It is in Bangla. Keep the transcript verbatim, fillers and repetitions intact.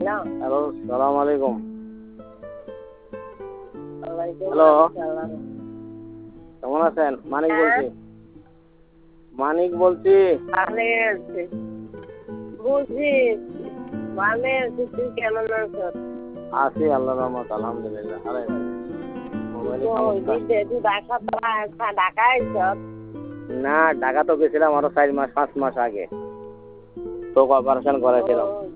হ্যালো, সালাম আলাইকুম। হ্যালো, কেমন আছেন? মানিক বলছি। মানিক বলছি। বুঝি ভালো আছি, তুই কেমন আছো? আছি আল্লাহর রহমত, আলহামদুলিল্লাহ। আরে ঢাকা আইছ? না, ঢাকা তো গেছিলাম আরো চার মাস পাঁচ মাস আগে, তো অপারেশন করেছিলাম।